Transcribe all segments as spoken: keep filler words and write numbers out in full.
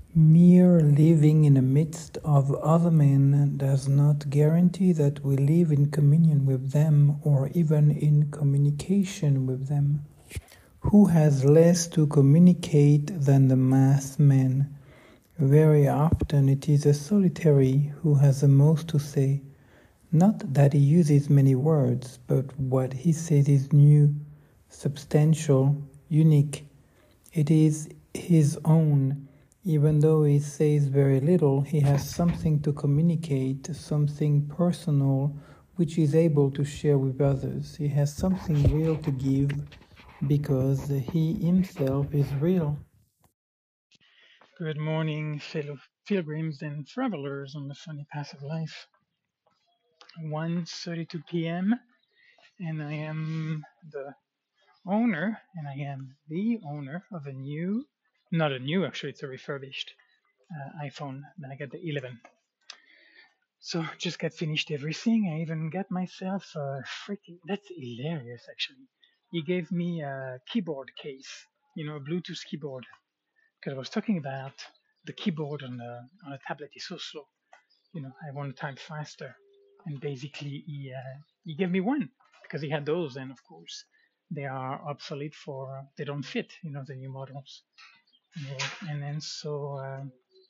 Mere living in the midst of other men does not guarantee that we live in communion with them or even in communication with them. Who has less to communicate than the mass man? Very often it is the solitary who has the most to say. Not that he uses many words, but what he says is new, substantial, unique. It is his own. Even though he says very little, he has something to communicate, something personal, which he is able to share with others. He has something real to give because he himself is real. Good morning, fellow pilgrims and travelers on the funny path of life. one thirty-two p m and I am the owner, and I am the owner of a new, not a new, actually, it's a refurbished uh, iPhone. Then I got the eleven. So just got finished everything. I even got myself a freaking, that's hilarious actually. He gave me a keyboard case, you know, a Bluetooth keyboard, because I was talking about the keyboard on a, on a tablet is so slow. You know, I want to type faster. And basically he, uh, he gave me one because he had those, and of course they are obsolete for, they don't fit, you know, the new models. Yeah, and then so uh,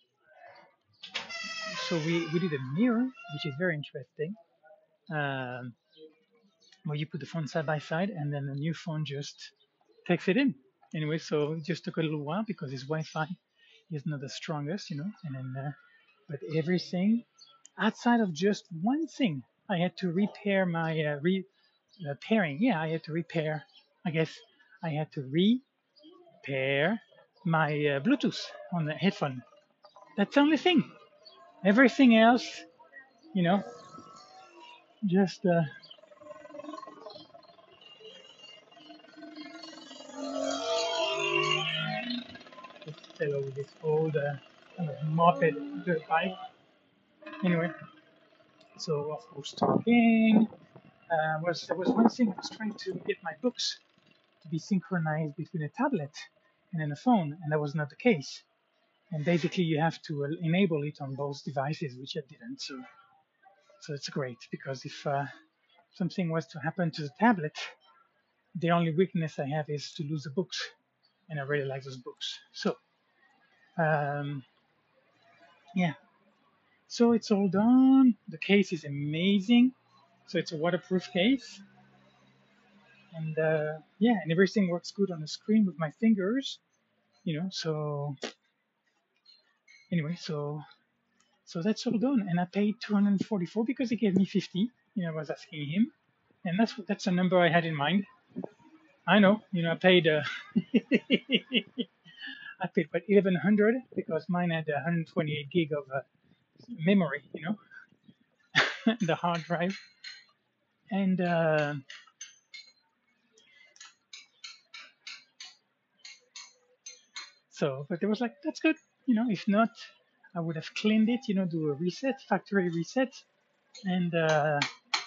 so we, we did a mirror, which is very interesting. Um, where you put the phone side by side, and then the new phone just takes it in. Anyway, so it just took a little while because his Wi-Fi is not the strongest, you know. And then, uh, but everything outside of just one thing, I had to repair my uh, re uh, pairing. Yeah, I had to repair. I guess I had to repair my uh, Bluetooth on the headphone. That's the only thing. Everything else, you know, just uh, this fellow with this old uh, kind of moped dirt bike. Anyway, so of course talking uh, was there was one thing I was trying to get my books to be synchronized between a tablet and then a phone, and that was not the case. And basically, you have to uh, enable it on both devices, which I didn't. So, so it's great because if uh, something was to happen to the tablet, the only weakness I have is to lose the books, and I really like those books. So, um, yeah. So it's all done. The case is amazing. So it's a waterproof case, and uh, yeah, and everything works good on the screen with my fingers, you know. So anyway, so so that's all done, and I paid two hundred forty-four because he gave me fifty. You know, I was asking him, and that's that's a number I had in mind. I know, you know, I paid uh, I paid what eleven hundred because mine had one hundred twenty-eight gig of uh, memory, you know, the hard drive, and uh, so, but it was like that's good, you know. If not, I would have cleaned it, you know, do a reset, factory reset, and uh,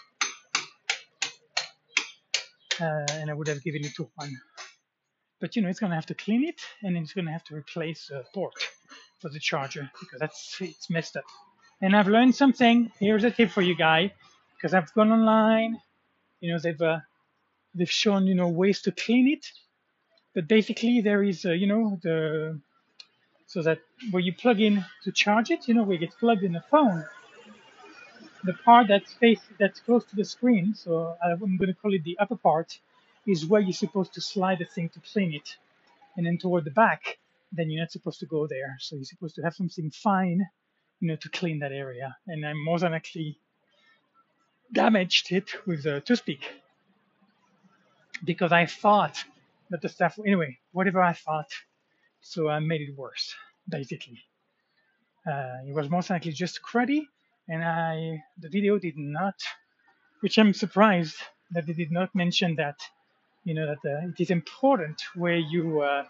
uh, and I would have given it to one. But you know, it's gonna have to clean it, and it's gonna have to replace a port for the charger because that's it's messed up. And I've learned something. Here's a tip for you guys, because I've gone online. You know, they've uh, they've shown you know ways to clean it, but basically there is uh, you know the so that where you plug in to charge it, you know, where it gets plugged in the phone, the part that's face that's close to the screen. So I'm going to call it the upper part, is where you're supposed to slide the thing to clean it, and then toward the back, then you're not supposed to go there. So you're supposed to have something fine, you know, to clean that area. And I more than likely damaged it with a toothpick because I thought that the stuff, anyway, whatever I thought, so I made it worse, basically. Uh, it was most likely just cruddy, and I the video did not, which I'm surprised that they did not mention that, you know, that uh, it is important where you uh,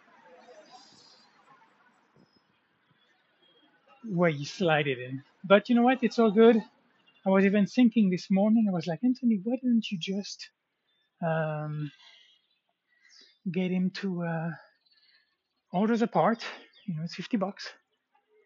where you slide it in. But you know what? It's all good. I was even thinking this morning. I was like, Anthony, why didn't you just um, get him to uh, order the part? You know, it's fifty bucks,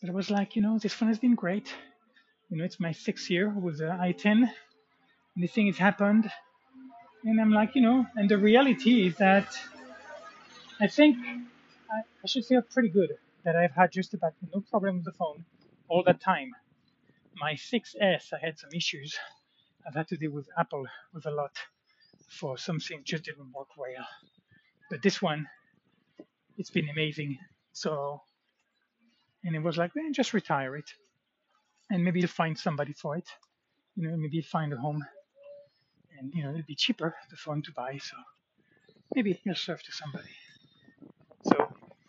But I was like, you know, this phone has been great. You know, it's my sixth year with the i ten. And this thing has happened. And I'm like, you know, and the reality is that I think I, I should feel pretty good that I've had just about no problem with the phone all that time. My six S, I had some issues. I've had to deal with Apple with a lot for something just didn't work well. But this one, it's been amazing. So, and it was like, eh, just retire it, and maybe you'll find somebody for it. You know, maybe find a home, and you know it'll be cheaper the phone to buy. So maybe you'll serve to somebody. So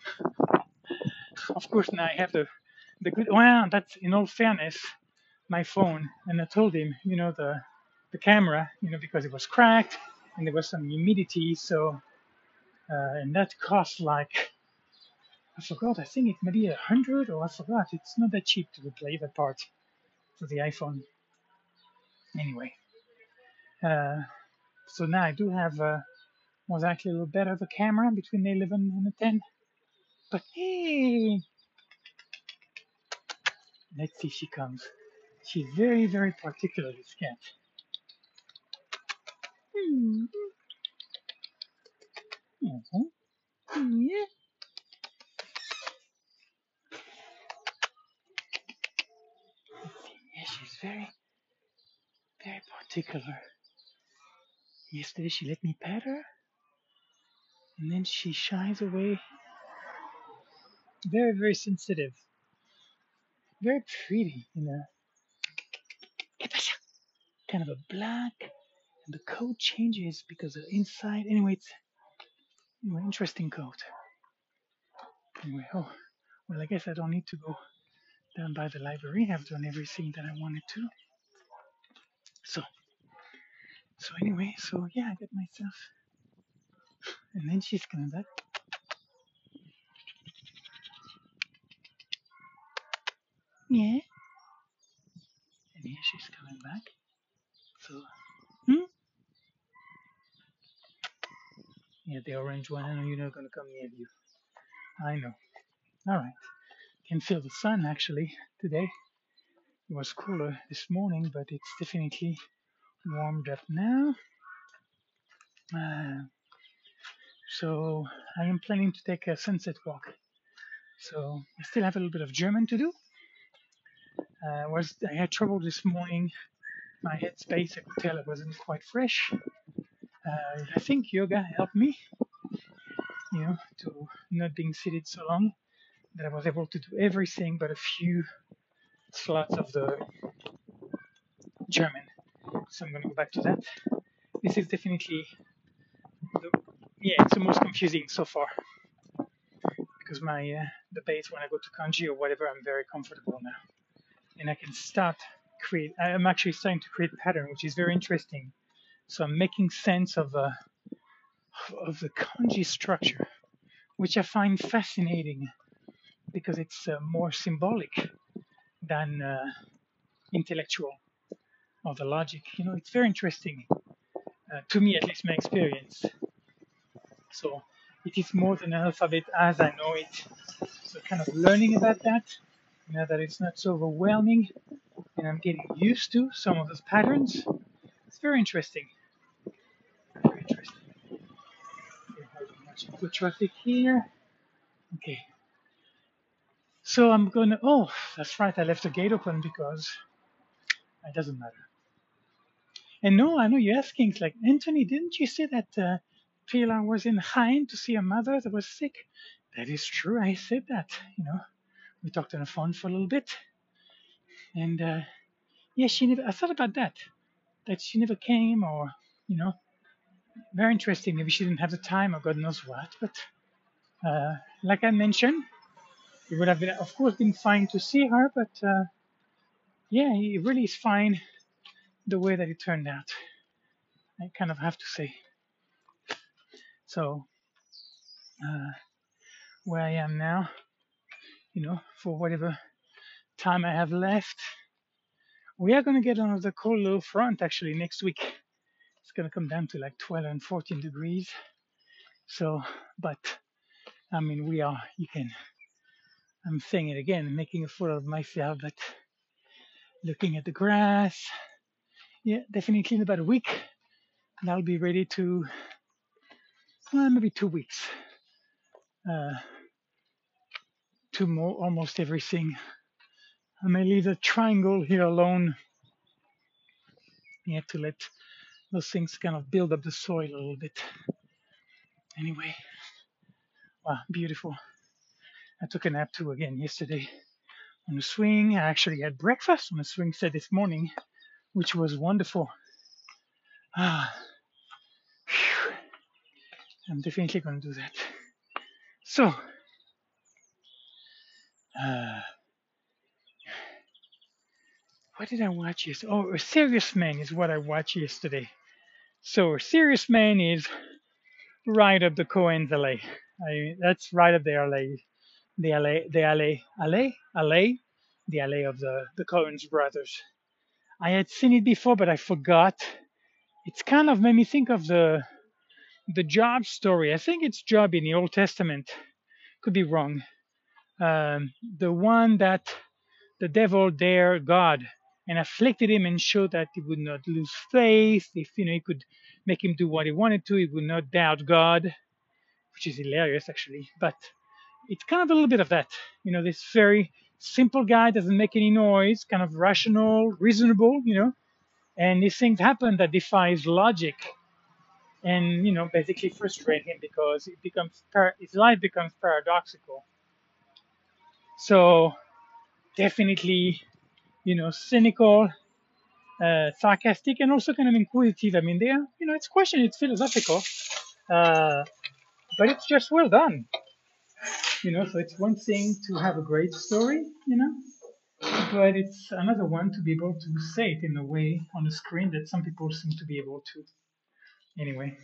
of course now I have the the good. Well, that's in all fairness, my phone, and I told him, you know, the the camera, you know, because it was cracked and there was some humidity, so uh, and that cost like I forgot. I think it maybe a hundred or I forgot. It's not that cheap to replace that part for the iPhone. Anyway, uh, so now I do have uh, was actually a little better the camera between the eleven and the ten. But hey, let's see if she comes. She's very very particular, this cat. Mm-hmm. Yeah. Yeah, she's very very particular. Yesterday she let me pet her, and then she shies away. Very very sensitive, very pretty, you know. Kind of a black, and the coat changes because the inside. Anyway, it's anyway interesting coat. Anyway, oh well, I guess I don't need to go down by the library. I've done everything that I wanted to. So so anyway, so yeah, I got myself, and then she's coming back. Yeah, and here she's coming back. So hmm? Yeah, the orange one. I know you're not gonna come near you. I know. All right. Can feel the sun actually today. It was cooler this morning, but it's definitely warmed up now. Uh, so I am planning to take a sunset walk. So I still have a little bit of German to do. Uh, was I had trouble this morning. My headspace, I could tell it wasn't quite fresh. Uh, I think yoga helped me, you know, to not being seated so long, that I was able to do everything but a few slots of the German. So I'm going to go back to that. This is definitely the, yeah, it's the most confusing so far because my uh, the base when I go to kanji or whatever, I'm very comfortable now, and I can start create. I'm actually starting to create a pattern, which is very interesting. So I'm making sense of uh, of the kanji structure, which I find fascinating because it's uh, more symbolic than uh, intellectual or the logic. You know, it's very interesting uh, to me, at least my experience. So it is more than an alphabet as I know it. So kind of learning about that, now that it's not so overwhelming, and I'm getting used to some of those patterns. It's very interesting. Very interesting. Okay, much foot traffic here. Okay. So I'm gonna. Oh, that's right. I left the gate open because it doesn't matter. And no, I know you're asking. It's like Anthony, didn't you say that uh, Pilar was in Jaén to see her mother that was sick? That is true. I said that. You know, we talked on the phone for a little bit, and uh, yeah, she never. I thought about that. That she never came, or you know, very interesting. Maybe she didn't have the time, or God knows what. But uh, like I mentioned, it would have been, of course, been fine to see her. But uh, yeah, it really is fine the way that it turned out. I kind of have to say. So uh, where I am now, you know, for whatever time I have left, we are going to get another cold low front actually next week. It's going to come down to like twelve and fourteen degrees. So, but I mean, we are, you can, I'm saying it again, making a fool of myself, but looking at the grass. Yeah, definitely in about a week, and I'll be ready to, well, maybe two weeks, uh, to mow almost everything. I may leave the triangle here alone, yeah, to let those things kind of build up the soil a little bit. Anyway, wow, beautiful. I took a nap too again yesterday on the swing. I actually had breakfast on the swing set this morning, which was wonderful. Ah, phew. I'm definitely going to do that. So, uh, what did I watch yesterday? Oh, A Serious Man is what I watched yesterday. So, A Serious Man is right up the Cohen's alley. I, that's right up the alley, the alley, the alley, alley, alley, the alley of the the Cohen's brothers. I had seen it before, but I forgot. It's kind of made me think of the the Job story. I think it's Job in the Old Testament. Could be wrong. Um, the one that the devil dared God and afflicted him and showed that he would not lose faith. If you know he could make him do what he wanted to, he would not doubt God, which is hilarious actually. But it's kind of a little bit of that. You know, this very simple guy doesn't make any noise, kind of rational, reasonable, you know, and these things happen that defies logic and, you know, basically frustrate him because it becomes par- his life becomes paradoxical. So definitely, you know, cynical, uh, sarcastic, and also kind of inquisitive. I mean, they are, you know, it's question, it's philosophical, uh, but it's just well done. You know, so it's one thing to have a great story, you know, but it's another one to be able to say it in a way on the screen that some people seem to be able to. Anyway,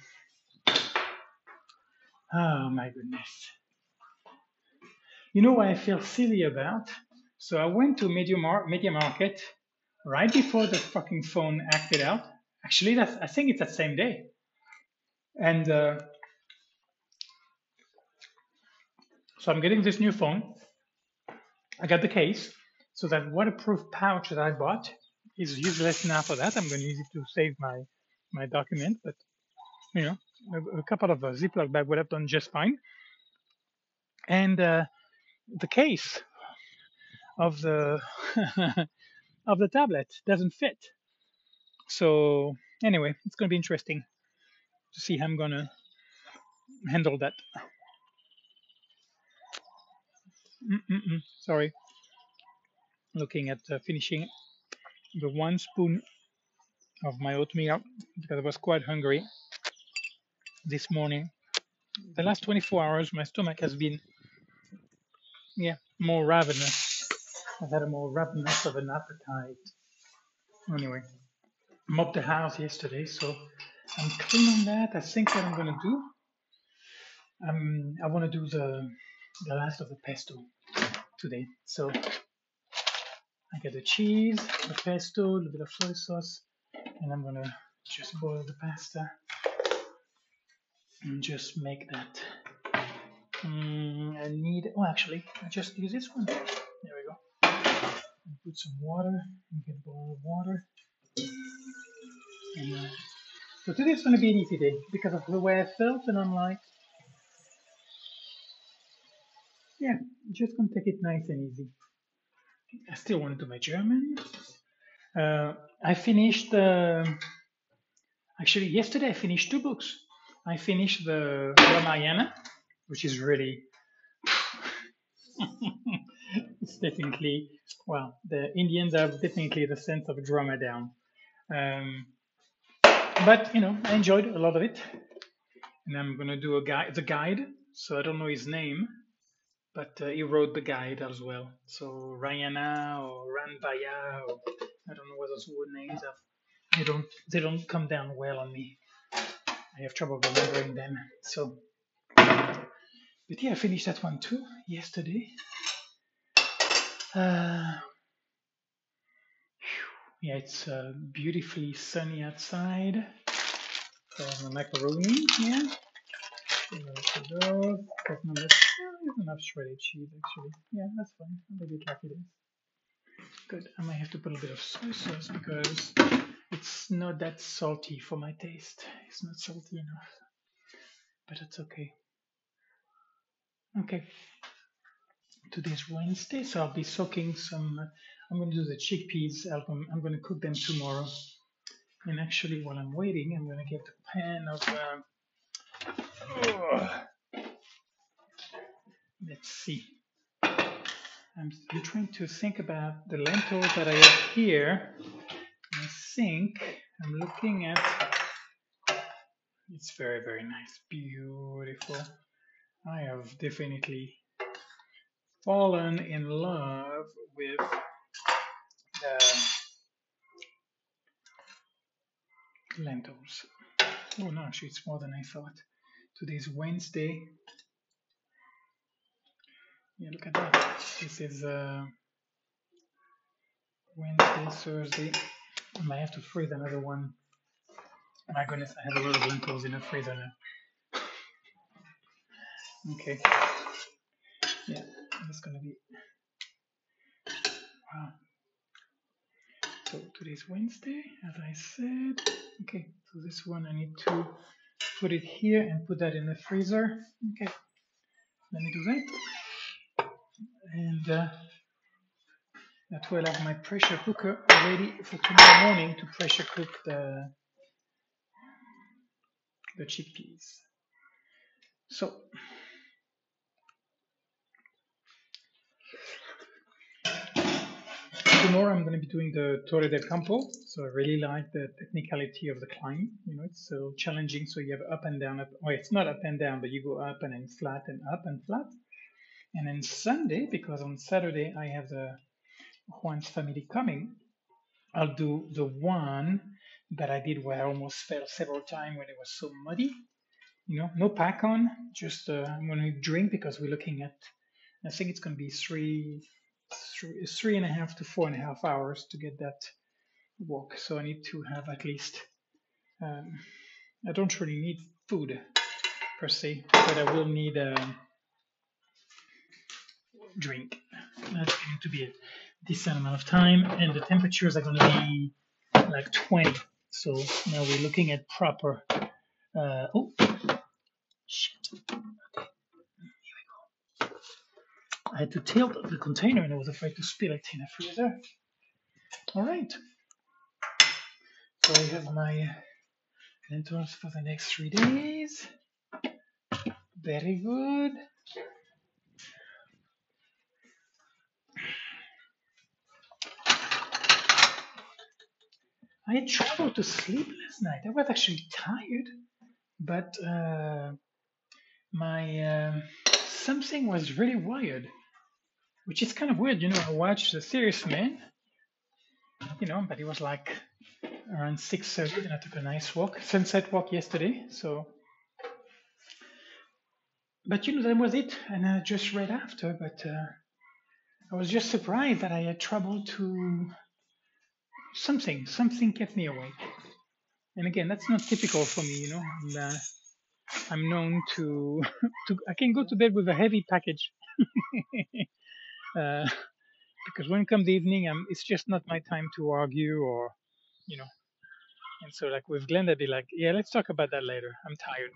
oh my goodness. You know what I feel silly about? So I went to Media, Mar- Media Market right before the fucking phone acted out. Actually, that's I think it's that same day. And uh, so I'm getting this new phone. I got the case. So that waterproof pouch that I bought is useless now for that. I'm going to use it to save my my document. But you know, a, a couple of uh, Ziploc bag would have done just fine. And uh, the case of the of the tablet doesn't fit. So anyway, it's going to be interesting to see how I'm going to handle that. Mm-mm-mm. Sorry, looking at uh, finishing the one spoon of my oatmeal because I was quite hungry this morning. The last twenty-four hours, my stomach has been, yeah, more ravenous. I've had a more ravenous of an appetite. Anyway, mopped the house yesterday, so I'm clean on that. I think what I'm gonna do, um, I want to do the the last of the pesto today. So I get the cheese, the pesto, a little bit of soy sauce, and I'm gonna just boil the pasta and just make that. Mm, I need, oh, actually, I just use this one. There we go. And put some water, and get a bowl of water. And, uh, so today's going to be an easy day because of the way I felt, and I'm like, yeah, just going to take it nice and easy. I still want to do my German. Uh, I finished, uh, actually, yesterday I finished two books. I finished the Ramayana, which is really, it's definitely, well, the Indians have definitely the sense of drama down. Um, but, you know, I enjoyed a lot of it. And I'm going to do a guide, the guide. So I don't know his name, but uh, he wrote the guide as well. So Rayana or Ranbaya, or I don't know what those word names are. They don't they don't come down well on me. I have trouble remembering them. So, but yeah, I finished that one too yesterday. Uh, yeah, it's uh, beautifully sunny outside. So my macaroni here. That's number good enough shredded cheese, actually. Yeah, that's fine. I'll leave it like it is. Good. I might have to put a bit of soy sauce because it's not that salty for my taste. It's not salty enough, but it's okay. Okay. Today's Wednesday, so I'll be soaking some. Uh, I'm going to do the chickpeas. I'm, I'm going to cook them tomorrow. And actually, while I'm waiting, I'm going to get a pan of. Uh, oh, let's see. I'm, I'm trying to think about the lentils that I have here. I think I'm looking at. It's very, very nice, beautiful. I have definitely fallen in love with the lentils. Oh no, actually it's more than I thought. Today's Wednesday. Yeah, look at that. This is uh, Wednesday, Thursday. I might have to freeze another one. My goodness, I have a lot of lentils in the freezer now. Okay. Yeah, that's gonna be. Wow. So today's Wednesday, as I said. Okay, so this one I need to put it here and put that in the freezer. Okay, let me do that. And uh, that way I'll have my pressure cooker ready for tomorrow morning to pressure cook the the chickpeas. So tomorrow I'm going to be doing the Torre del Campo. So I really like the technicality of the climb. You know, it's so challenging. So you have up and down. Up, well, it's not up and down, but you go up and then flat and up and flat. And then Sunday, because on Saturday I have the Juan's family coming, I'll do the one that I did where I almost fell several times when it was so muddy. You know, no pack on, just uh, I'm going to drink because we're looking at, I think it's going to be three, three, three and a half to four and a half hours to get that walk. So I need to have at least, um, I don't really need food per se, but I will need a drink. That's going to be a decent amount of time, and the temperatures are going to be like twenty. So now we're looking at proper. Uh, oh, shit. Okay, here we go. I had to tilt the container and I was afraid to spill it in the freezer. All right. So I have my lentils for the next three days. Very good. I had trouble to sleep last night. I was actually tired, but uh, my uh, something was really wired, which is kind of weird. You know, I watched The Serious Man, you know, but it was like around six thirty, and I took a nice walk, sunset walk yesterday. So, but you know, that was it, and I just read after. But uh, I was just surprised that I had trouble to something. Something kept me awake. And again, that's not typical for me. You know, I'm, uh, I'm known to to I can go to bed with a heavy package. uh, because when it comes the evening, I'm, it's just not my time to argue or, you know. And so, like with Glenn, I'd be like, "Yeah, let's talk about that later. I'm tired."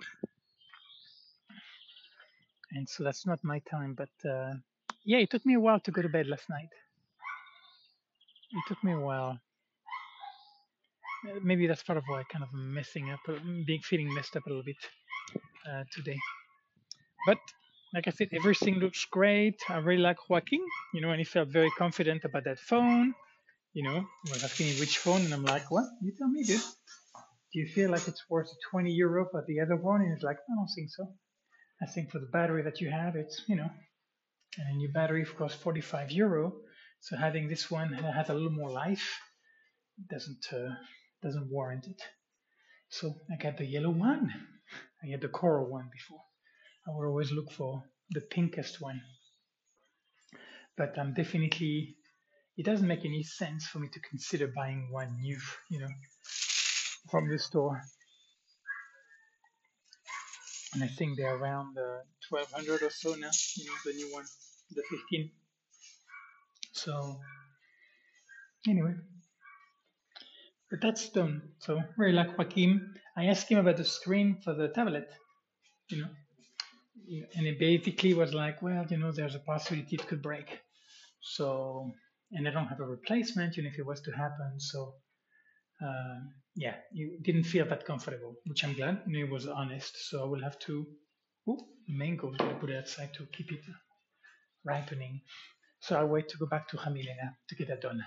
And so that's not my time. But uh, yeah, it took me a while to go to bed last night. It took me a while. Uh, Maybe that's part of why I kind of messing up, uh, being feeling messed up a little bit uh, today. But like I said, everything looks great. I really like Joaquin, you know, and he felt very confident about that phone. You know, he was asking me which phone, and I'm like, "What? You tell me, dude. Do you feel like it's worth twenty euro for the other one?" And he's like, "I don't think so. I think for the battery that you have, it's, you know, and your battery costs forty-five euro. So having this one that has a little more life doesn't uh, doesn't warrant it." So I got the yellow one. I had the coral one before. I would always look for the pinkest one. But I'm definitely, it doesn't make any sense for me to consider buying one new, you know, from the store. and I think they're around uh, twelve hundred or so now. You know, the new one, the fifteen. So anyway, but that's done. So very like Joaquin, I asked him about the screen for the tablet. You know, and it basically was like, well, you know, there's a possibility it could break. So, and I don't have a replacement, you know, if it was to happen. So, uh, yeah, you didn't feel that comfortable, which I'm glad. You know, it was honest. So I will have to, ooh, mangoes, I'll put it outside to keep it ripening. So I'll wait to go back to Jamilena to get that done.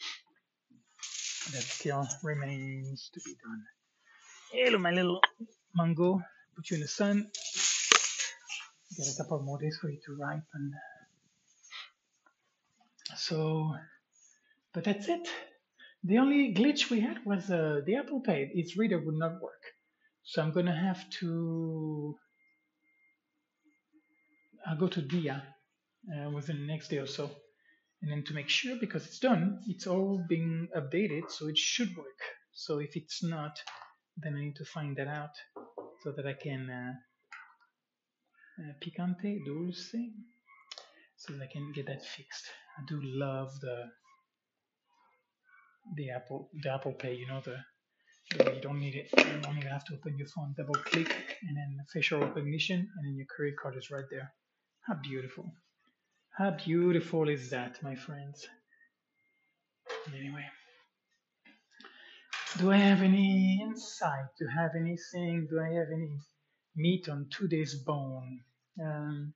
That still remains to be done. Hello, my little mango. Put you in the sun. Get a couple more days for you to ripen. So, but that's it. The only glitch we had was uh, the Apple Pay. Its reader would not work. So I'm gonna have to I'll go to Dia uh, within the next day or so, and then to make sure, because it's done, it's all being updated, so it should work. So if it's not, then I need to find that out so that I can uh, uh, picante, dulce, so that I can get that fixed. I do love the the Apple the Apple Pay. You know, the you don't need it. You don't even have to open your phone. Double click and then facial recognition, and then your credit card is right there. How beautiful! How beautiful is that, my friends? Anyway, do I have any insight? Do I have anything? Do I have any meat on today's bone? Um,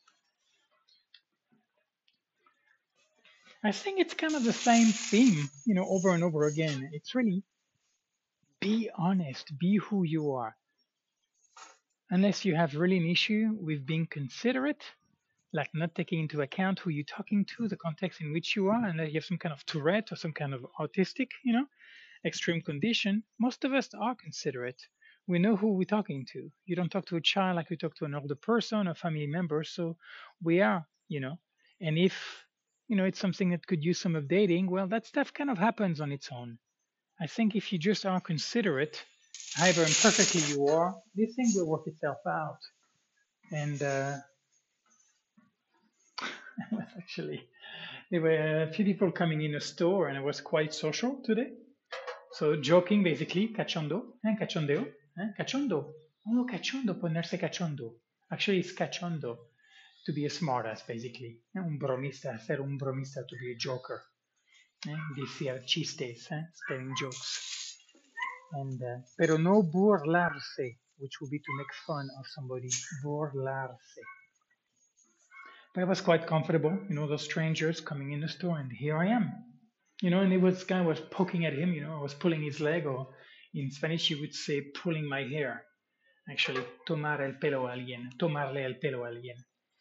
I think it's kind of the same theme, you know, over and over again. It's really be honest, be who you are. Unless you have really an issue with being considerate, like not taking into account who you're talking to, the context in which you are, unless you have some kind of Tourette or some kind of autistic, you know, extreme condition, most of us are considerate. We know who we're talking to. You don't talk to a child like you talk to an older person, a family member. So we are, you know, and if, you know, it's something that could use some updating, well, that stuff kind of happens on its own. I think if you just are considerate, however imperfectly you are, this thing will work itself out. And uh, actually, there were a few people coming in a store, and it was quite social today. So joking basically, cachondo, eh, cachondeo, eh, cachondo. Oh, cachondo, ponerse cachondo. Actually, it's cachondo, to be a smartass basically. Eh, un bromista, ser un bromista, to be a joker. Eh, decir chistes, eh, telling jokes. And uh, pero no burlarse, which would be to make fun of somebody. Burlarse. But I was quite comfortable, you know, those strangers coming in the store, and here I am. You know, and it was guy was poking at him, you know, I was pulling his leg, or in Spanish you would say pulling my hair. Actually, tomar el pelo a alguien, tomarle el pelo a alguien.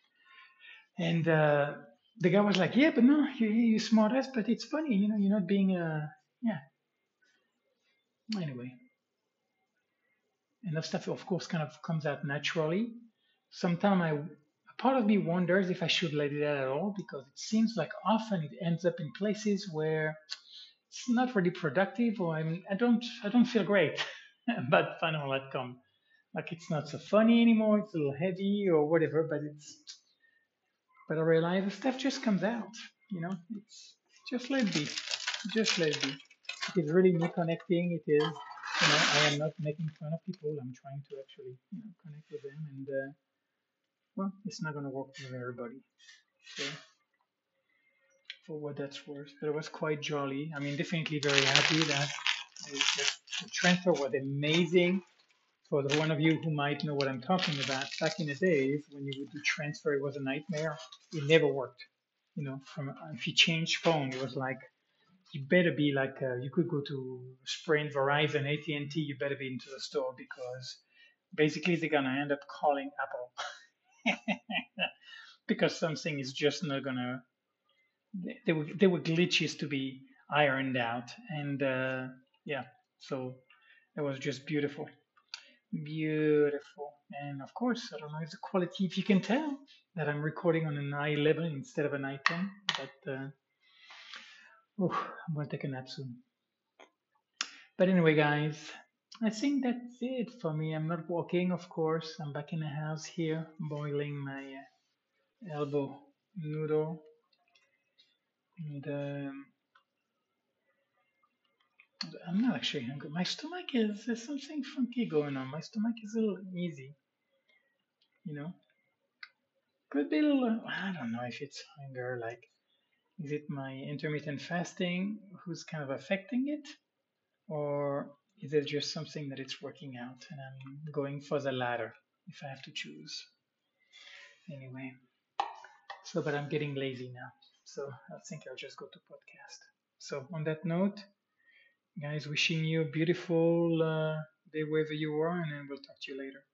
And uh, the guy was like, yeah, but no, you, you smart ass, but it's funny, you know, you're not being, uh, yeah. Anyway, and that stuff, of course, kind of comes out naturally. Sometimes I, a part of me wonders if I should let it out at all, because it seems like often it ends up in places where it's not really productive, or I'm, I don't, I don't feel great about final outcome. Like it's not so funny anymore. It's a little heavy or whatever, but it's, but I realize the stuff just comes out. You know, it's just let it be, just let it be. It is really me connecting. It is, you know, I am not making fun of people. I'm trying to actually, you know, connect with them, and uh, well, it's not going to work with everybody. So, for what that's worth, but it was quite jolly. I mean, definitely very happy that the transfer was amazing. For the one of you who might know what I'm talking about, back in the days when you would do transfer, it was a nightmare. It never worked. You know, from if you change phone, it was like you better be like uh, you could go to Sprint, Verizon, A T and T. You better be into the store, because basically they're gonna end up calling Apple because something is just not gonna. There were there were glitches to be ironed out, and uh, yeah, so it was just beautiful. Beautiful. And of course, I don't know if the quality, if you can tell that I'm recording on an i eleven instead of an i ten, but uh, oof, I'm going to take a nap soon. But anyway, guys, I think that's it for me. I'm not walking, of course. I'm back in the house here, boiling my uh, elbow noodle. And um, I'm not actually hungry. My stomach is, there's something funky going on. My stomach is a little easy, you know. Could be a little, I don't know if it's hunger, like, is it my intermittent fasting who's kind of affecting it? Or is it just something that it's working out and I'm going for the latter if I have to choose? Anyway, so, but I'm getting lazy now. So I think I'll just go to podcast. So on that note, guys, wishing you a beautiful uh, day wherever you are, and then we'll talk to you later.